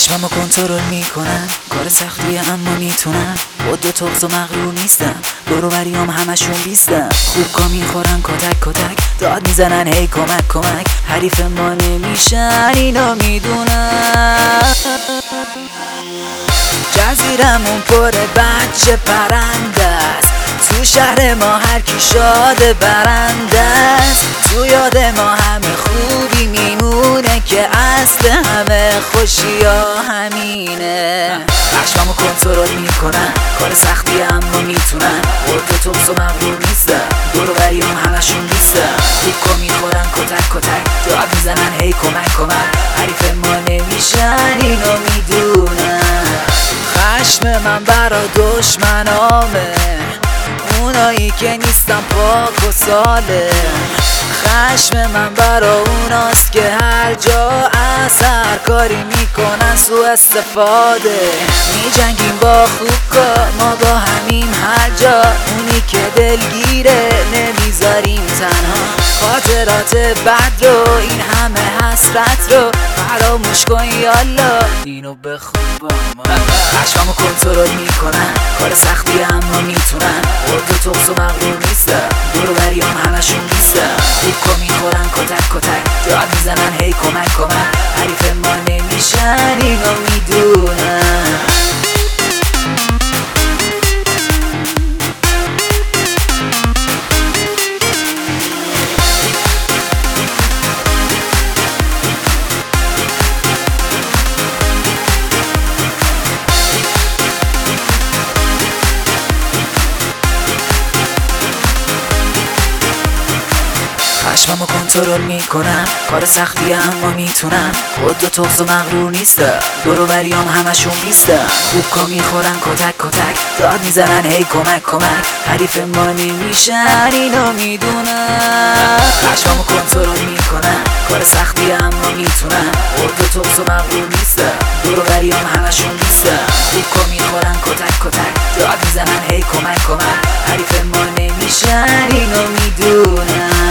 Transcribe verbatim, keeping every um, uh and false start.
خشممو کنترل میکنم، کار سختیه اما میتونم. خود و تغز و مغرور نیستم، دوروبریام همشون بیستم. خوب کا میخورن کتک کتک، داد میزنن هی کمک کمک. حریف ما نمیشن اینا میدونم. جزیرمون پر بچه پرنده است، تو شهر ما هر کی شاد برنده است. تو یاد ما همه خوبی میمونه که اصل همه خوشی ها همینه. خشممو کنترل میکنم، کار سختی اما میتونم. خود و تغز و مغرور نیستم، دوروبریام همشون بیستم. خوب کا میخورن کتک کتک، داد میزنن هی کمک کمک. حریف ما نمیشن اینا میدونم. خشم من برا دشمنامه، اونایی که نیستن پاک و ساله. خشم من برا اوناست که هر جا اثر کاری میکنن سو استفاده. میجنگیم با خوبکار، ما با همیم هر جا. اونی که دلگیره نمیذاریم تنها. خاطرات بد رو، این همه حسرت رو فراموش کن یالا، اینو بخون با ما. خشممو کنترل میکنم، کار سختی اما میتونم. خود و تغز و مغرور نیستم، دوروبریام همشون بیستم. خوب کا میخورن کتک کتک، داد میزنن هی کمک کمک. حریف ما نمیشن اینو میدونم. خشممو کنترل میکنم، کار سختی اما میتونم. خود و تغز و مغرور نیستم، دوروبریام همشون بیستم. خوب کا میخورن کتک کتک، داد میزنن هی کمک کمک. حریف ما نمیشن اینا میدونم. خشممو کنترل میکنم، کار سختی اما میتونم. خود و تغز و مغرور نیستم، دوروبریام همشون بیستم. خوب کا میخورن کتک کتک، داد میزنن هی کمک کمک. حریف ما نمیشن اینا میدونم.